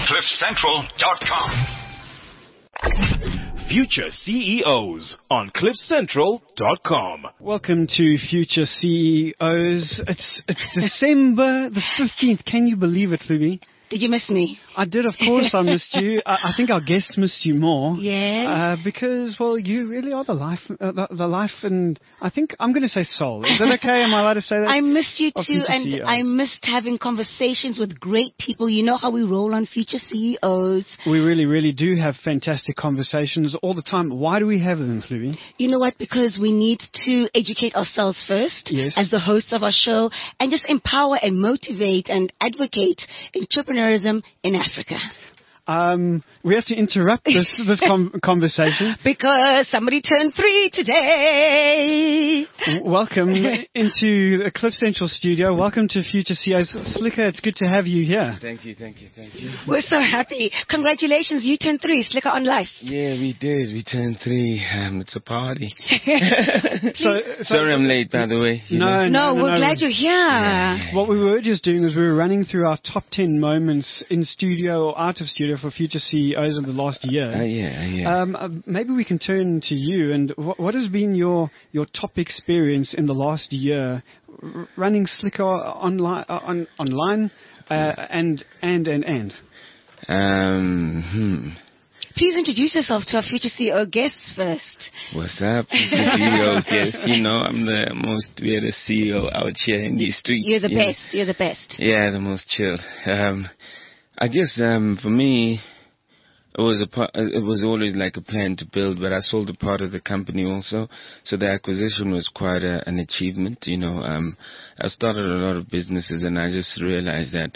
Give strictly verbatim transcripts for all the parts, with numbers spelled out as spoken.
cliff central dot com. Future C E Os on cliff central dot com. Welcome to Future C E Os. It's it's December the fifteenth. Can you believe it, Phoebe? Did you miss me? I did, of course. I missed you. I, I think our guests missed you more. Yeah. Uh, because, well, you really are the life, uh, the, the life, and I think I'm going to say soul. Is that okay? Am I allowed to say that? I missed you Of too, Future and C E Os. I missed having conversations with great people. You know how we roll on Future C E Os. We really, really do have fantastic conversations all the time. Why do we have them, Fluby? You know what? Because we need to educate ourselves first, Yes. as the hosts of our show, and just empower and motivate and advocate entrepreneurism in Africa. Um, we have to interrupt this this com- conversation. Because somebody turned three today. W- Welcome into the Cliff Central studio. Welcome to Future C E Os. Slicker, it's good to have you here. Thank you, thank you, thank you. We're so happy. Congratulations, you turned three. Slicker on life. Yeah, we did. We turned three. Um, it's a party. So, so Sorry I'm late, by the way. You no, know? no, No, no, we're no. glad you're here. What we were just doing was we were running through our top ten moments in studio or out of studio for Future C E Os of the last year. Uh, yeah, yeah. Um, uh, maybe we can turn to you. And what, what has been your, your top experience in the last year r- running Slicker online, uh, on, online uh, and and and and? Um, hmm. Please introduce yourself to our Future C E O guests first. What's up, C E O? Yes, you know, I'm the most weird C E O out here in these streets. You're the you know? best. You're the best. Yeah, the most chill. Um, I guess um, for me, it was a part, it was always like a plan to build, but I sold a part of the company also, so the acquisition was quite a, an achievement. You know, um, I started a lot of businesses, and I just realized that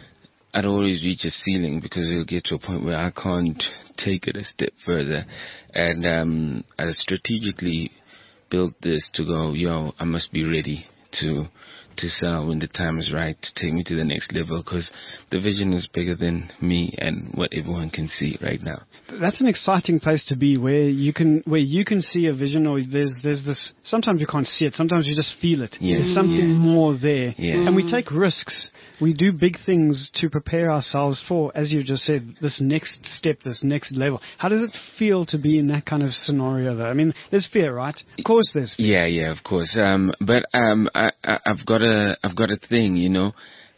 I'd always reach a ceiling because it'll get to a point where I can't take it a step further, and um, I strategically built this to go, yo, I must be ready to. to sell when the time is right, to take me to the next level, because the vision is bigger than me and what everyone can see right now. That's an exciting place to be, where you can where you can see a vision, or there's there's this. Sometimes you can't see it. Sometimes you just feel it. Yeah. There's something Yeah. more there, Yeah. and we take risks. We do big things to prepare ourselves for, as you just said, this next step, this next level. How does it feel to be in that kind of scenario, though? I mean, there's fear, right? Of course, there's fear. Yeah, yeah, of course. Um, but um, I, I, I've got a, I've got a thing, you know.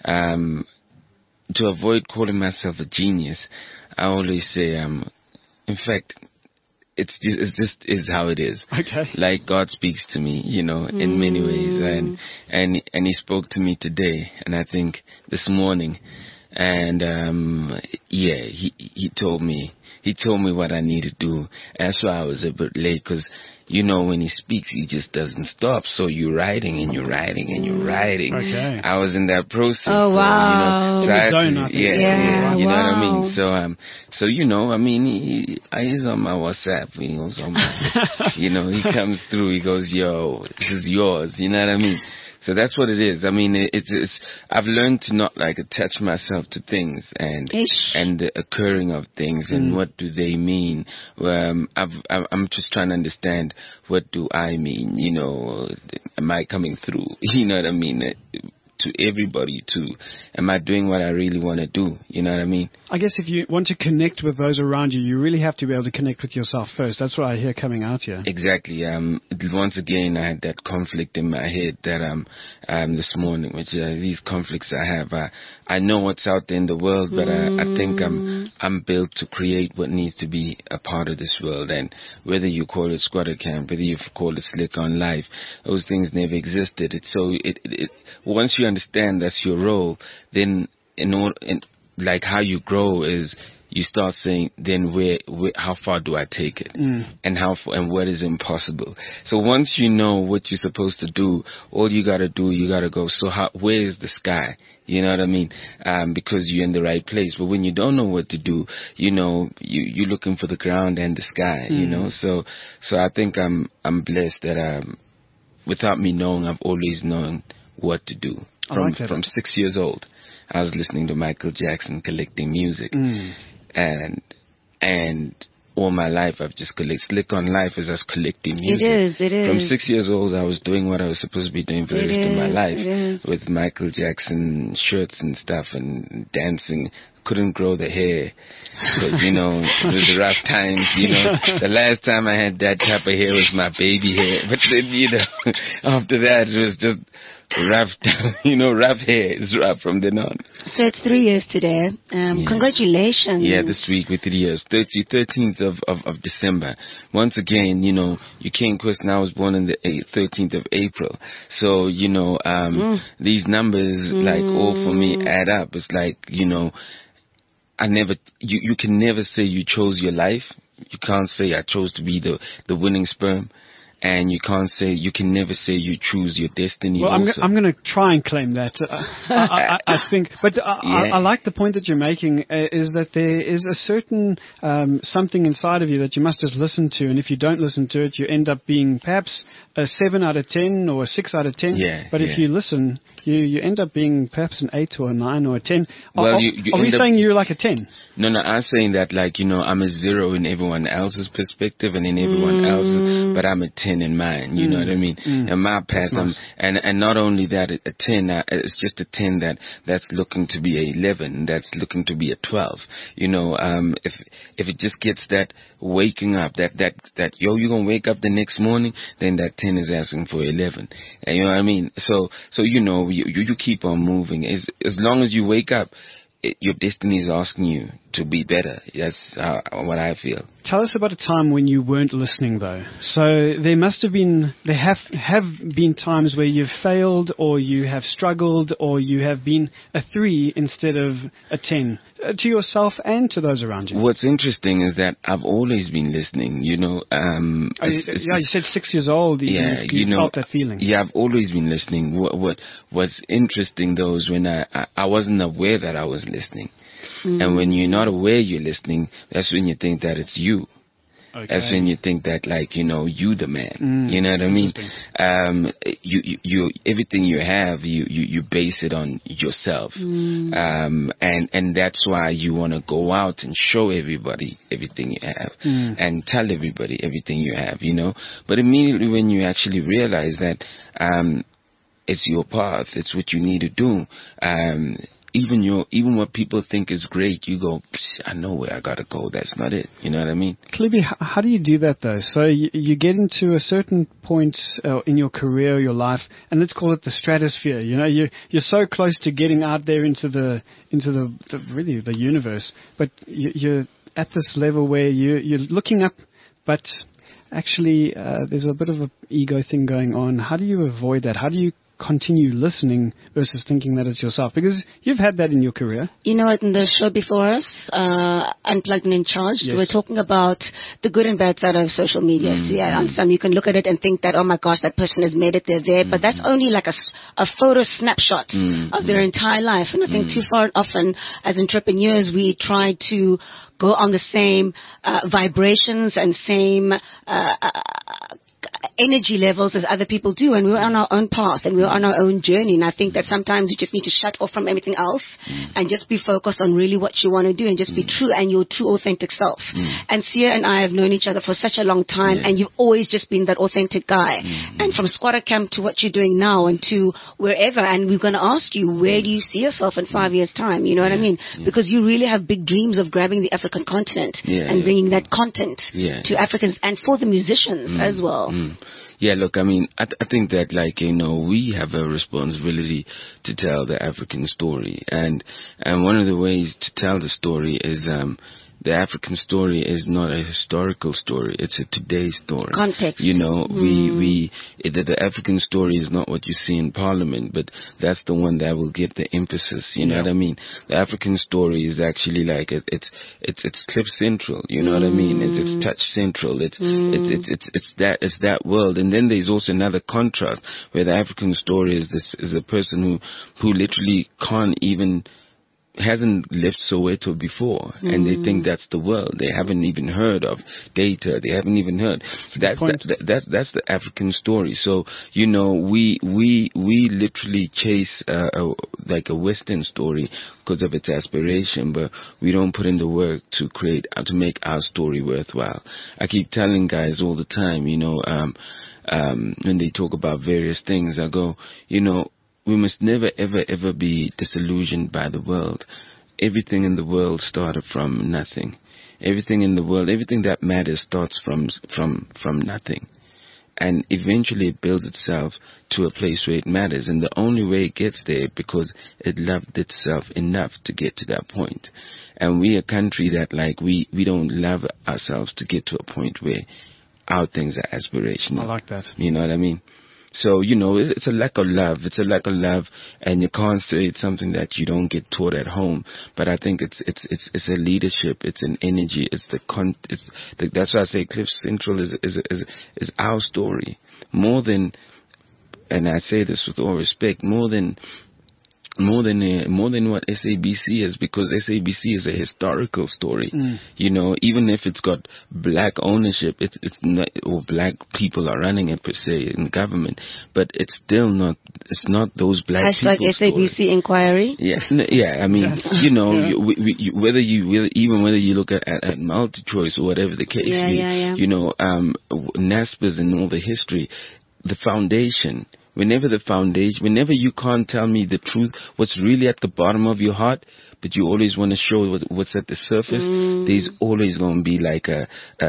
Um, to avoid calling myself a genius, I always say, um, in fact, it's just, it's just is how it is. Okay. Like God speaks to me, you know, in many ways, and and and He spoke to me today, and I think this morning, and um, yeah, He He told me He told me what I need to do. And that's why I was a bit late, because you know when He speaks, He just doesn't stop. So you're writing and you're writing and you're writing. Okay. I was in that process. Oh, so, wow. You know, so In the I had zone, to- I think. yeah, Yeah, yeah, you know what I wow. mean. So um, so you know, I mean, he, he's on my WhatsApp. He goes on my, you know, he comes through. He goes, "Yo, this is yours." You know what I mean? So that's what it is. I mean, it, it's, it's. I've learned to not like attach myself to things and Ish. and the occurring of things and what do they mean. Um, I've, I'm I'm just trying to understand what do I mean. You know, am I coming through? You know what I mean? To everybody, to am I doing what I really want to do? You know what I mean? I guess if you want to connect with those around you, you really have to be able to connect with yourself first. That's what I hear coming out here. Exactly. Um, once again, I had that conflict in my head that um, um this morning, which uh, these conflicts I have. I I know what's out there in the world, but I, I think I'm I'm built to create what needs to be a part of this world. And whether you call it squatter camp, whether you call it Slick on Life, those things never existed. It's so it, it, it once you understand that's your role, then in order, in, like how you grow is you start saying, then where, where how far do I take it, Mm. and how far, and what is impossible. So once you know what you're supposed to do, all you gotta do, you gotta go. So how, where is the sky? You know what I mean? Um, because you're in the right place. But when you don't know what to do, you know, you you're looking for the ground and the sky. Mm. You know, so so I think I'm I'm blessed that um, without me knowing, I've always known what to do. I From like that. from six years old, I was listening to Michael Jackson, collecting music, Mm. and and all my life I've just collected. Slick on Life is us collecting music. It is, it is. From six years old, I was doing what I was supposed to be doing for the It rest of my is, life, it is. with Michael Jackson shirts and stuff and dancing, couldn't grow the hair because, you know, it was rough times, you know. The last time I had that type of hair was my baby hair. But then, you know, after that, it was just rough, you know, rough hair. It's rough from then on. So it's three years today. Um, yeah. Congratulations. Yeah, this week with three years. thirteenth of, of, of December. Once again, you know, you can't question I was born on the thirteenth of April. So, you know, um, mm. these numbers, mm. like, all for me add up. It's like, you know, I never, you, you can never say you chose your life. You can't say I chose to be the, the winning sperm. And you can't say, you can never say you choose your destiny. Well, also. I'm, I'm going to try and claim that. Uh, I, I, I think, but uh, yeah. I, I like the point that you're making uh, is that there is a certain um, something inside of you that you must just listen to. And if you don't listen to it, you end up being perhaps a seven out of ten or a six out of ten. Yeah, but yeah. if you listen, you, you end up being perhaps an eight or a nine or a ten. Well, are, you, you are we up, saying you're like a ten? No, no, I'm saying that like, you know, I'm a zero in everyone else's perspective and in everyone mm. else's, but I'm a ten in mine, you mm. know what I mean? Mm. In my path, I'm, nice. and, and not only that, a ten, uh, it's just a ten that, that's looking to be a eleven, that's looking to be a twelve. You know, um, if, if it just gets that waking up, that, that, that, yo, you're gonna wake up the next morning, then that ten is asking for eleven. And you know what I mean? So, so, you know, you, you, you keep on moving. As, as long as you wake up, it, your destiny is asking you to be better. That's uh, what I feel. Tell us about a time when you weren't listening, though. So there must have been, there have have been times where you've failed, or you have struggled, or you have been a three instead of a ten, uh, to yourself and to those around you. What's interesting is that I've always been listening. You know, um, oh, it's, it's, yeah, you said six years old. You, yeah, you, you, you know, felt that feeling. Yeah, I've always been listening. What what what's interesting though is when I I, I wasn't aware that I was listening. Mm. And when you're not aware you're listening, that's when you think that it's you. Okay. That's when you think that, like, you know, you the man. Mm. You know what I mean? Um, you, you, you, everything you have, you, you, you base it on yourself. Mm. Um, and, and that's why you want to go out and show everybody everything you have mm. and tell everybody everything you have, you know? But immediately when you actually realize that, um, it's your path, it's what you need to do, um, Even your, even what people think is great, you go, I know where I gotta go. That's not it. You know what I mean? Clibby, how do you do that though? So you, you get into a certain point uh, in your career, your life, and let's call it the stratosphere. You know, you you're so close to getting out there into the into the, the really the universe, but you, you're at this level where you you're looking up, but actually uh, there's a bit of an ego thing going on. How do you avoid that? How do you continue listening versus thinking that it's yourself? Because you've had that in your career. You know, in the show before us, uh, Unplugged and In Charge, yes. we're talking about the good and bad side of social media. Mm. So yeah, on some you can look at it and think that, oh my gosh, that person has made it, they're there. Mm. But that's only like a, a photo snapshot mm. of their entire life. And I think mm. too far often as entrepreneurs, we try to go on the same uh, vibrations and same uh, uh, energy levels as other people do, and we're on our own path and we're on our own journey. And I think that sometimes you just need to shut off from everything else mm. and just be focused on really what you want to do and just mm. be true and your true authentic self. Mm. And Sia and I have known each other for such a long time, yeah. and you've always just been that authentic guy. Mm. And from squatter camp to what you're doing now and to wherever, and we're going to ask you, where do you see yourself in five years' time? You know what yeah. I mean? Yeah. Because you really have big dreams of grabbing the African continent yeah, and yeah. bringing that content yeah. to Africans and for the musicians mm. as well. Mm. Yeah, look, I mean, I, th- I think that, like, you know, we have a responsibility to tell the African story. And and one of the ways to tell the story is um, the African story is not a historical story. It's a today story. Context. You know, mm. we, we it, the, the African story is not what you see in Parliament, but that's the one that will get the emphasis. You know yeah. what I mean? The African story is actually like, it, it's it's it's Cliff Central. You know mm. what I mean? It's, it's Touch Central. It's, mm. it's, it's, it's, it's that, it's that world. And then there's also another contrast where the African story is this, is a person who, who literally can't even, hasn't left Soweto before, mm. and they think that's the world. They haven't even heard of data. They haven't even heard. So that's the, that, that's that's the African story. So you know, we we we literally chase uh, a, like a Western story because of its aspiration, but we don't put in the work to create uh, to make our story worthwhile. I keep telling guys all the time, you know, um, um, when they talk about various things, I go, you know, we must never, ever, ever be disillusioned by the world. everything in the world started from nothing. Everything in the world, everything that matters starts from from from nothing. And eventually it builds itself to a place where it matters. And the only way it gets there because it loved itself enough to get to that point. And we a country that like we, we don't love ourselves to get to a point where our things are aspirational. I like that. You know what I mean? So, you know, it's, it's a lack of love. It's a lack of love, and you can't say it's something that you don't get taught at home. But I think it's it's it's it's a leadership. It's an energy. It's the con. It's the, that's why I say Cliff Central is is is is our story more than, and I say this with all respect, more than. More than uh, more than what S A B C is, because S A B C is a historical story. Mm. You know, even if it's got black ownership, it's it's not, or black people are running it per se in government, but it's still not. It's not those black Hashtag people. S A B C story. Inquiry. Yeah, n- yeah. I mean, you know, yeah. you, we, we, you, whether you whether, even whether you look at, at, at multi-choice or whatever the case yeah, be, yeah, yeah. you know, um, NASPA's and all the history, the foundation. Whenever the foundation, whenever you can't tell me the truth, what's really at the bottom of your heart, but you always want to show what, what's at the surface, mm. there's always going to be like a,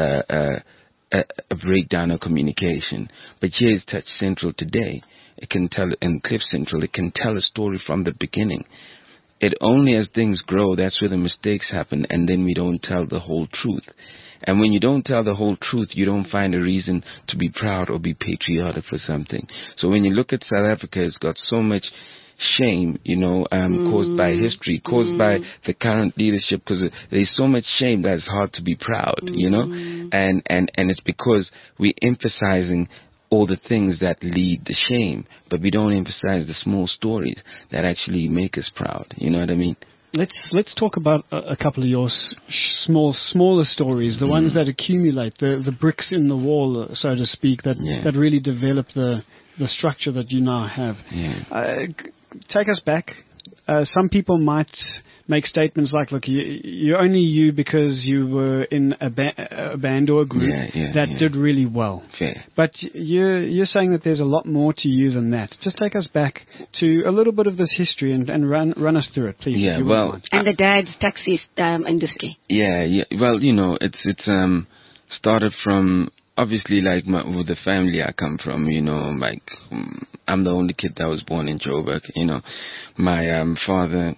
a, a, a breakdown of communication. But here's Touch Central today. It can tell, and Cliff Central, it can tell a story from the beginning. It only as things grow, that's where the mistakes happen, and then we don't tell the whole truth. And when you don't tell the whole truth, you don't find a reason to be proud or be patriotic for something. So when you look at South Africa, it's got so much shame, you know, um, mm. caused by history, caused mm. by the current leadership, because there's so much shame that it's hard to be proud, mm. you know, and, and, and it's because we're emphasizing all the things that lead the shame, but we don't emphasize the small stories that actually make us proud. You know what I mean? Let's let's talk about a, a couple of your s- small smaller stories, the mm. ones that accumulate, the the bricks in the wall, so to speak, that yeah. that really develop the the structure that you now have. Yeah. Uh, take us back. Uh, some people might make statements like, look, you, you're only you because you were in a, ba- a band or a group yeah, yeah, that yeah. did really well. Fair. But you're, you're saying that there's a lot more to you than that. Just take us back to a little bit of this history and, and run run us through it, please. Yeah, well, and the dad's taxi um, industry. Yeah, yeah. Well, you know, it's it's um started from. Obviously, like my, with the family I come from, you know, like um, I'm the only kid that was born in Joburg. You know, my um, father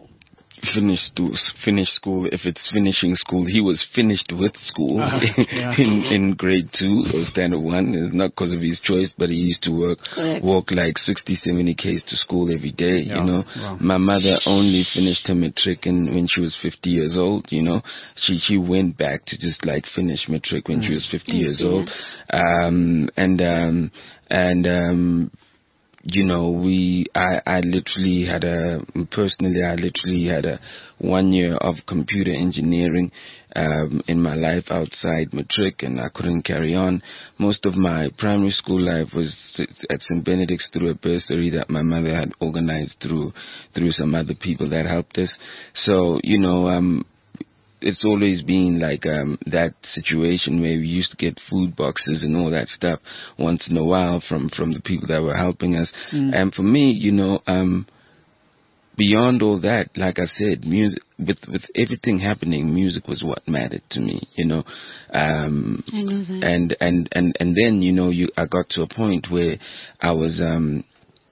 finished to, finished school. If it's finishing school, he was finished with school uh, yeah. in in grade two or standard one. It's not because of his choice, but he used to work Correct. walk like sixty, seventy k's to school every day. Yeah. You know, wow. My mother only finished her matric in, when she was fifty years old. You know, she she went back to just like finish matric when mm. she was fifty yes, years yeah. old, um, and um, and um. You know, we, I, I literally had a, personally, I literally had a one year of computer engineering, um, in my life outside matric, and I couldn't carry on. Most of my primary school life was at Saint Benedict's through a bursary that my mother had organized through, through some other people that helped us. So, you know, um, it's always been like um that situation where we used to get food boxes and all that stuff once in a while from from the people that were helping us. Mm. And for me, you know, um beyond all that, like I said, music, with with everything happening, music was what mattered to me, you know. Um I know that. and and and and then, you know, you I got to a point where I was um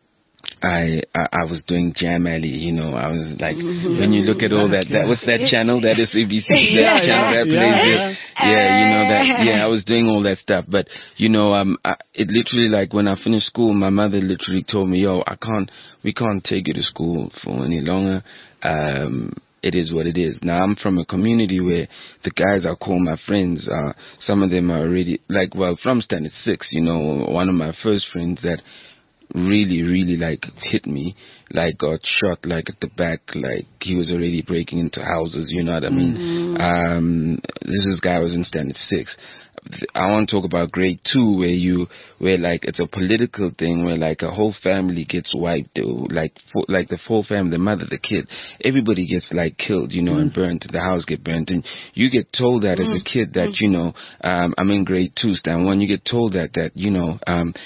I, I I was doing Jam Alley, you know. I was like, mm-hmm. when you look at all that, that what's that channel? That is A B C, yeah, that channel yeah, that yeah, plays yeah. it. Yeah, you know that. Yeah, I was doing all that stuff. But you know, um, I, it literally like when I finished school, my mother literally told me, "Yo, I can't, we can't take you to school for any longer." Um, it is what it is. Now, I'm from a community where the guys I call my friends, uh, some of them are already like, well, from standard six. You know, one of my first friends that really, really like hit me, like got shot like at the back, like he was already breaking into houses, you know what I mean? Mm-hmm. Um, this is guy was in standard six. I want to talk about grade two where you, where like it's a political thing where like a whole family gets wiped, like for, like the full family, the mother, the kid, everybody gets like killed, you know, mm. and burnt, the house get burnt, and you get told that mm. as a kid that, mm. you know, um, I'm in grade two, stand one, you get told that, that, you know, um,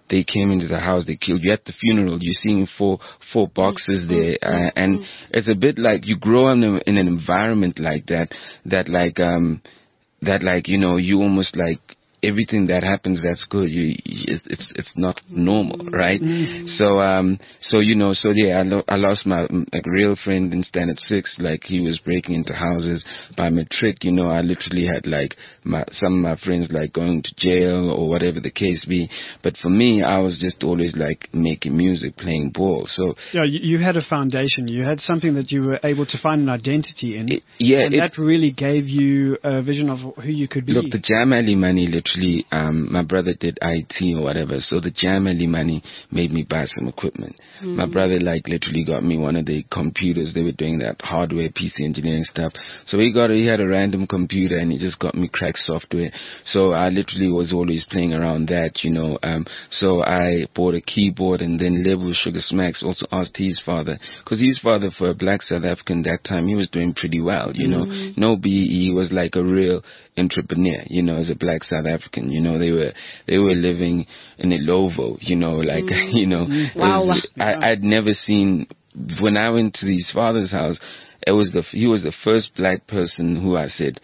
they came into the house, they killed you. At the funeral, you're seeing four four boxes there, uh, and it's a bit like you grow in, a, in an environment like that, that like um, that like you know you almost like. Everything that happens that's good, you, it's it's not normal, right? Mm-hmm. So um so you know so yeah I, lo- I lost my like real friend in standard six. Like he was breaking into houses. By matric, you know I literally had like my some of my friends like going to jail or whatever the case be. But for me, I was just always like making music, playing ball. So yeah, you, you had a foundation. You had something that you were able to find an identity in. It, yeah, and it, that really gave you a vision of who you could be. Look, the Jam Alley money literally. Um, my brother did I T or whatever, so the Jam Alley money made me buy some equipment. Mm. My brother, like, literally got me one of the computers. They were doing that hardware, P C engineering stuff. So he got, he had a random computer, and he just got me crack software. So I literally was always playing around that, you know. Um, so I bought a keyboard, and then Lebo Sugar Smacks also asked his father, because his father, for a black South African that time, he was doing pretty well, you mm. know. No B E, he was like a real entrepreneur, you know, as a black South African, you know, they were, they were living in a Lovo, you know, like, mm. you know, wow. was, I, I'd never seen, when I went to his father's house, it was the, he was the first black person who I said,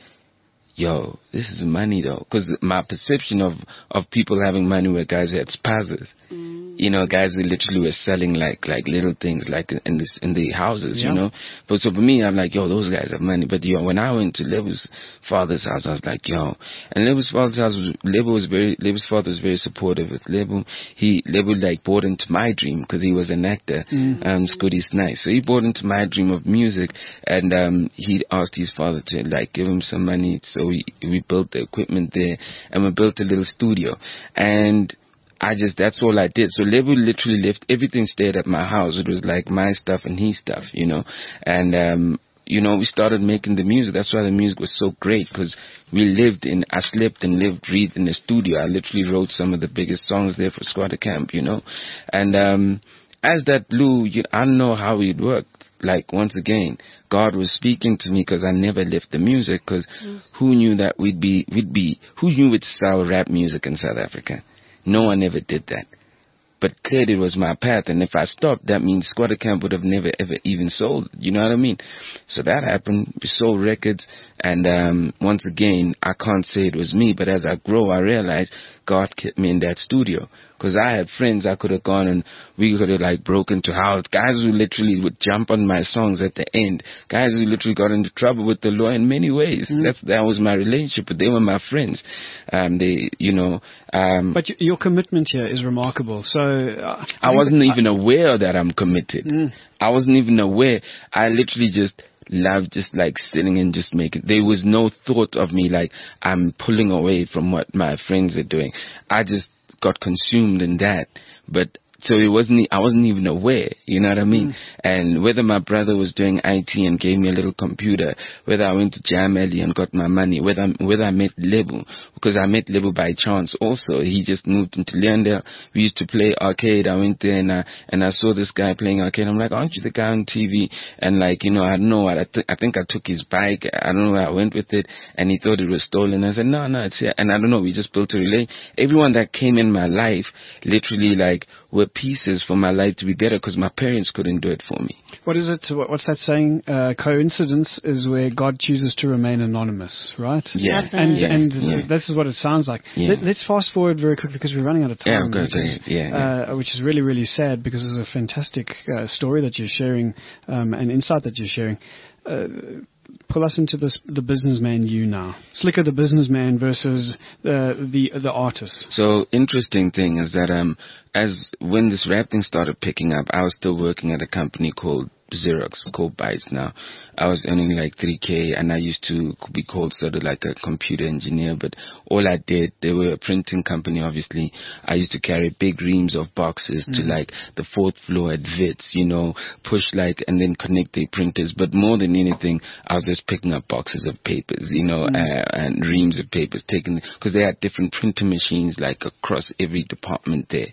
yo, this is money though. Cause my perception of, of people having money were guys who had spazas. Mm. You know, guys who literally were selling like, like little things like in this, in the houses, yeah. you know. But so for me, I'm like, yo, those guys have money. But yo, when I went to Lebo's father's house, I was like, yo, and Lebo's father's house was, Lebo was very, Lebo's father was very supportive with Lebo. He, Lebo like bought into my dream because he was an actor, mm. um, Scotty Snipes. So he bought into my dream of music, and, um, he asked his father to like give him some money. So we, we built the equipment there, and we built a little studio. And I just, that's all I did. So Lebo literally left, everything stayed at my house. It was like my stuff and his stuff, you know. And, um, you know, we started making the music. That's why the music was so great, because we lived in, I slept and lived, breathed in the studio. I literally wrote some of the biggest songs there for Squatter Camp, you know. And, um, as that blew, you, I don't know how it worked. Like, once again, God was speaking to me, because I never left the music, because mm. who knew that we'd be, we'd be, who knew we'd sell rap music in South Africa? No one ever did that. But clearly it was my path, and if I stopped, that means Squatter Camp would have never ever even sold. You know what I mean? So that happened. We sold records, and um, once again, I can't say it was me, but as I grow, I realized God kept me in that studio. Because I had friends, I could have gone and we could have like broken to house. Guys who literally would jump on my songs at the end. Guys who literally got into trouble with the law in many ways. Mm. That's, that was my relationship, but they were my friends. Um, they, you know. Um, but y- your commitment here is remarkable. So uh, I, I wasn't I, even aware that I'm committed. Mm. I wasn't even aware. I literally just love just like sitting and just making. There was no thought of me like I'm pulling away from what my friends are doing. I just got consumed in that. But so it wasn't, I wasn't even aware, you know what I mean? Mm. And whether my brother was doing I T and gave me a little computer, whether I went to Jam Alley and got my money, whether, whether I met Lebo, because I met Lebo by chance also. He just moved into Leondale. We used to play arcade. I went there and I, and I saw this guy playing arcade. I'm like, aren't you the guy on T V? And like, you know, I don't know what, I, th- I think I took his bike. I don't know where I went with it. And he thought it was stolen. I said, no, no, it's here. And I don't know, we just built a relay. Everyone that came in my life, literally like, were pieces for my life to be better, because my parents couldn't do it for me. What is it? What's that saying? Uh, coincidence is where God chooses to remain anonymous, right? Yeah. And, yeah. and yeah. this is what it sounds like. Yeah. Let, let's fast forward very quickly, because we're running out of time. Yeah, which, is, yeah, yeah. Uh, which is really, really sad, because it's a fantastic uh, story that you're sharing um, and insight that you're sharing. Uh, pull us into this, the businessman you now. Slicker the businessman versus uh, the the artist. So interesting thing is that um as when this rap thing started picking up, I was still working at a company called Xerox, called Bytes now. I was earning like three K, and I used to be called sort of like a computer engineer, but all I did, they were a printing company, obviously. I used to carry big reams of boxes mm. to like the fourth floor at Wits, you know, push like, and then connect the printers. But more than anything, I was just picking up boxes of papers, you know, mm. uh, and reams of papers, taking, because they had different printer machines like across every department there.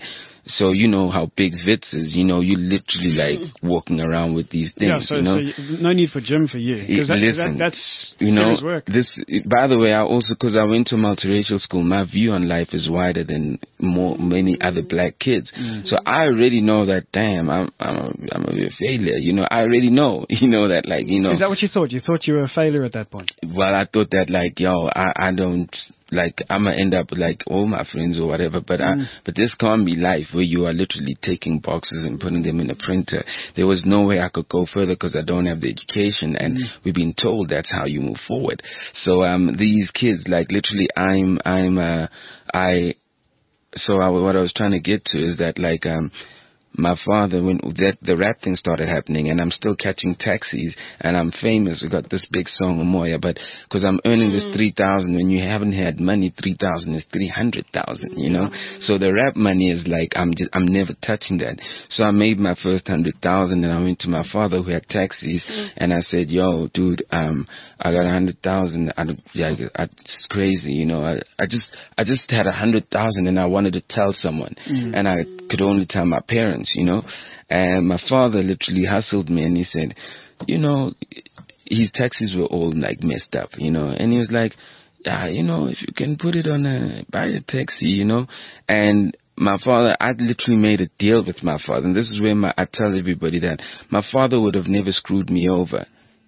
So you know how big Wits is. You know, you literally like walking around with these things. Yeah, so, you know? so you, no need for gym for you. Because that, Listen, that, that's you know, serious work. this. By the way, I also, because I went to multiracial school, my view on life is wider than more many other black kids. Mm. So I already know that. Damn, I'm I'm a, I'm a failure. You know, I already know. You know that, like, you know. Is that what you thought? You thought you were a failure at that point? Well, I thought that, like, yo, I I don't. Like, I'm gonna end up with like all my friends or whatever, but mm. I, but this can't be life where you are literally taking boxes and putting them in a printer. There was no way I could go further because I don't have the education, and mm. we've been told that's how you move forward. So um, these kids, like, literally, I'm I'm uh, I. So I, what I was trying to get to is that, like, um. my father, when that the rap thing started happening, and I'm still catching taxis, and I'm famous. We got this big song, Moya, but because I'm earning mm. this three thousand, when you haven't had money, three thousand is three hundred thousand, you know. Mm. So the rap money is like I'm just, I'm never touching that. So I made my first hundred thousand, and I went to my father who had taxis, mm. and I said, "Yo, dude, um, I got a hundred thousand. I don't, yeah, I, it's crazy, you know. I, I just, I just had a hundred thousand, and I wanted to tell someone, mm. and I could only tell my parents." You know, and my father literally hustled me, and he said, you know, his taxis were all like messed up, you know, and he was like, yeah, you know, if you can put it on a, buy a taxi, you know, and my father, I literally made a deal with my father, and this is where my, I tell everybody that my father would have never screwed me over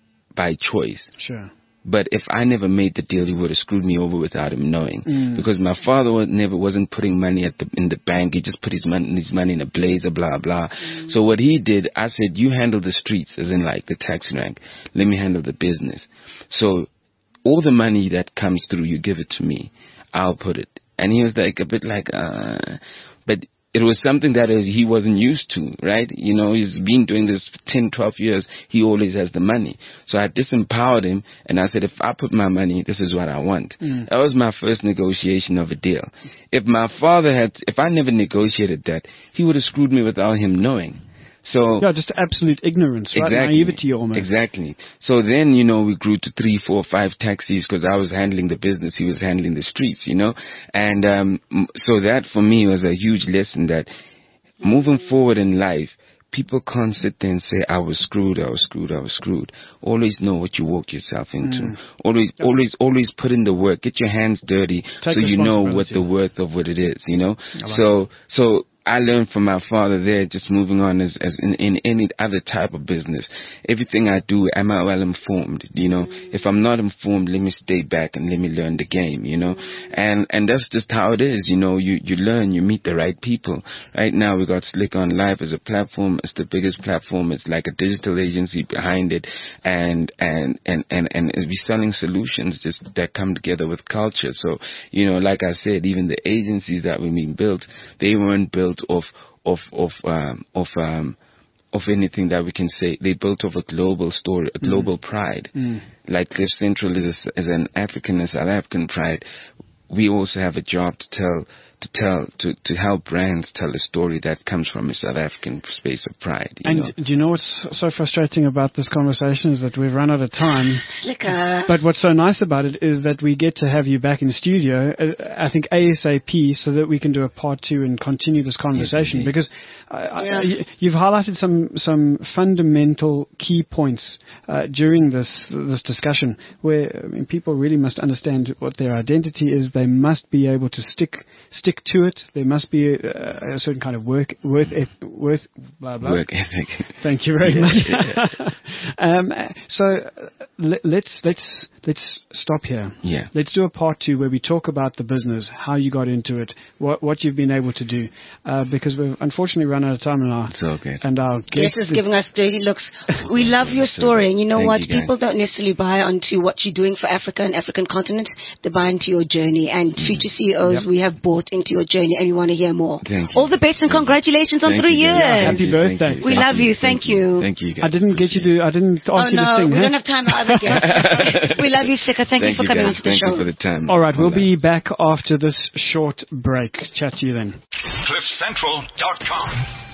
by choice. Sure. But if I never made the deal, he would have screwed me over without him knowing. Mm. Because my father was never wasn't putting money at the in the bank. He just put his money, his money in a blazer, blah, blah. Mm. So what he did, I said, you handle the streets, as in like the taxi rank. Let me handle the business. So all the money that comes through, you give it to me. I'll put it. And he was like a bit like, uh, but it was something that he wasn't used to, right? You know, he's been doing this for ten, twelve years. He always has the money. So I disempowered him, and I said, if I put my money, this is what I want. Mm. That was my first negotiation of a deal. If my father had, if I never negotiated that, he would have screwed me without him knowing. So yeah, just absolute ignorance, right? Exactly, naivety almost. Exactly. So then, you know, we grew to three, four, five taxis because I was handling the business, he was handling the streets, you know. And um, so that for me was a huge lesson that moving forward in life, people can't sit there and say, I was screwed, I was screwed, I was screwed. Always know what you walk yourself into. Mm. Always, yep. always, always put in the work. Get your hands dirty Take so you know what the worth of what it is, you know. Like so, it. so. I learned from my father there, just moving on as, as in, in any other type of business. Everything I do, am I well informed? You know, if I'm not informed, let me stay back and let me learn the game, you know. And, and that's just how it is, you know, you, you learn, you meet the right people. Right now we got Slick On Live as a platform. It's the biggest platform. It's like a digital agency behind it. And, and, and, and, and we're selling solutions just that come together with culture. So, you know, like I said, even the agencies that we've been built, they weren't built of of of um of um of anything that we can say. They built off a global story, a global mm. pride. Mm. Like Cliff Central is a, is an African and South African pride. We also have a job to tell to tell to to help brands tell a story that comes from a South African space of pride. You and know? Do you know what's so frustrating about this conversation is that we've run out of time. Slicker. But what's so nice about it is that we get to have you back in studio, uh, I think ASAP, so that we can do a part two and continue this conversation. Yes, because uh, yeah. I, you've highlighted some some fundamental key points uh, during this this discussion, where I mean, people really must understand what their identity is. They must be able to stick stick to it. There must be a, a certain kind of work worth worth blah blah work ethic. Thank you very yeah, much. Yeah. um, so uh, let, let's let's let's stop here. Yeah. Let's do a part two where we talk about the business, how you got into it, what what you've been able to do, uh, because we've unfortunately run out of time now. It's okay. And our guest is giving us dirty looks. We love your story, and you know Thank what? You People don't necessarily buy onto what you're doing for Africa and African continent. They buy into your journey, and mm. future C E Os, yep. we have bought into your journey, and we want to hear more. Thank you. All the best and Thank congratulations you. on Thank three you, years. Yeah, happy birthday. We Thank love you. Thank you. Thank you. Guys. I didn't get you to. I didn't ask oh, you no, to sing. we huh? don't have time. Other guests. We love you, Slicker. Thank, Thank you for coming guys. onto the Thank show. You for the time. All right, we'll be back after this short break. Chat to you then. cliff central dot com